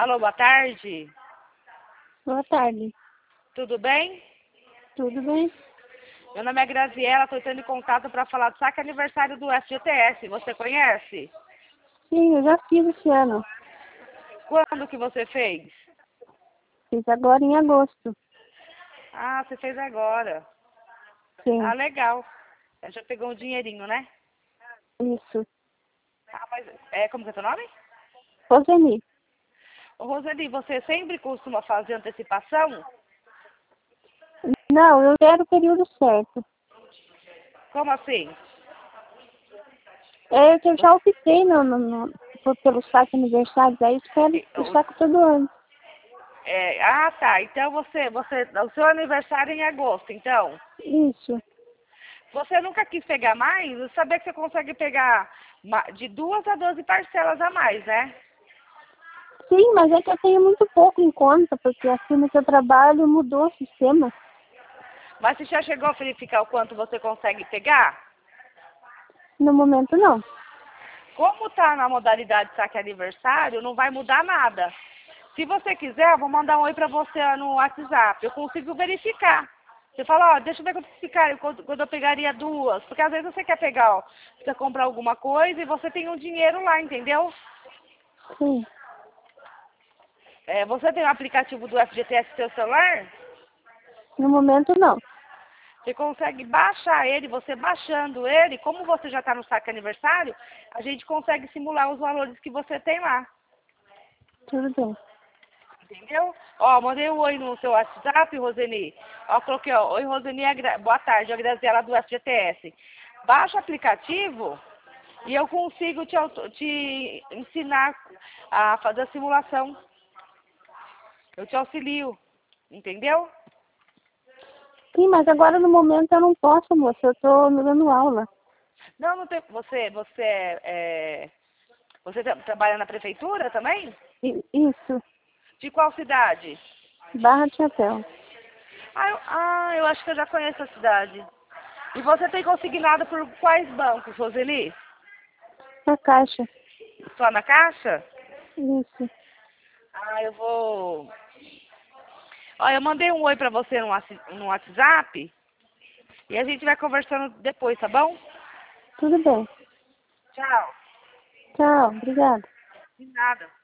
Alô, boa tarde. Boa tarde. Tudo bem? Tudo bem? Meu nome é Graziela, estou entrando em contato para falar do saque aniversário do FGTS. Você conhece? Sim, eu já fiz esse ano. Quando que você fez? Fiz agora em agosto. Ah, você fez agora. Ah, Sim, legal. Já pegou um dinheirinho, né? isso. Ah, mas como que é seu nome? Roseni. Ô, Roseli, você sempre costuma fazer antecipação? Não, eu quero o período certo. Como assim? É que eu já optei pelo saque aniversário, aí eu quero o saque todo ano. Tá. Então o seu aniversário é em agosto, então. Isso. Você nunca quis pegar mais? Eu sabia que você consegue pegar de 2 a 12 parcelas a mais, né? Sim, mas é que eu tenho muito pouco em conta, porque a firma que eu trabalho mudou o sistema. Mas você já chegou a verificar o quanto você consegue pegar? No momento, não. Como tá na modalidade saque aniversário, não vai mudar nada. Se você quiser, eu vou mandar um oi pra você no WhatsApp. Eu consigo verificar. Você fala, ó, deixa eu ver quando eu pegaria 2. Porque às vezes você quer pegar, ó, você comprar alguma coisa e você tem um dinheiro lá, entendeu? Sim. Você tem o aplicativo do FGTS no seu celular? No momento, não. Você consegue baixar ele, você baixando ele, como você já está no saque aniversário, a gente consegue simular os valores que você tem lá. Tudo bem. Entendeu? Ó, mandei um oi no seu WhatsApp, Roseni. Ó, coloquei, ó, oi Roseni, boa tarde, a Graziela do FGTS. Baixa o aplicativo e eu consigo te ensinar a fazer a simulação. Eu te auxilio, entendeu? Sim, mas agora no momento eu não posso, moça. Eu tô dando aula. Não, não tem. Você trabalha na prefeitura também? Isso. De qual cidade? Barra de Chapéu. Eu acho que eu já conheço a cidade. E você tem consignado por quais bancos, Roseli? Na Caixa. Só na Caixa? Isso. Eu vou... Ó, eu mandei um oi pra você no WhatsApp e a gente vai conversando depois, tá bom? Tudo bem. Tchau. Tchau. Obrigada. De nada.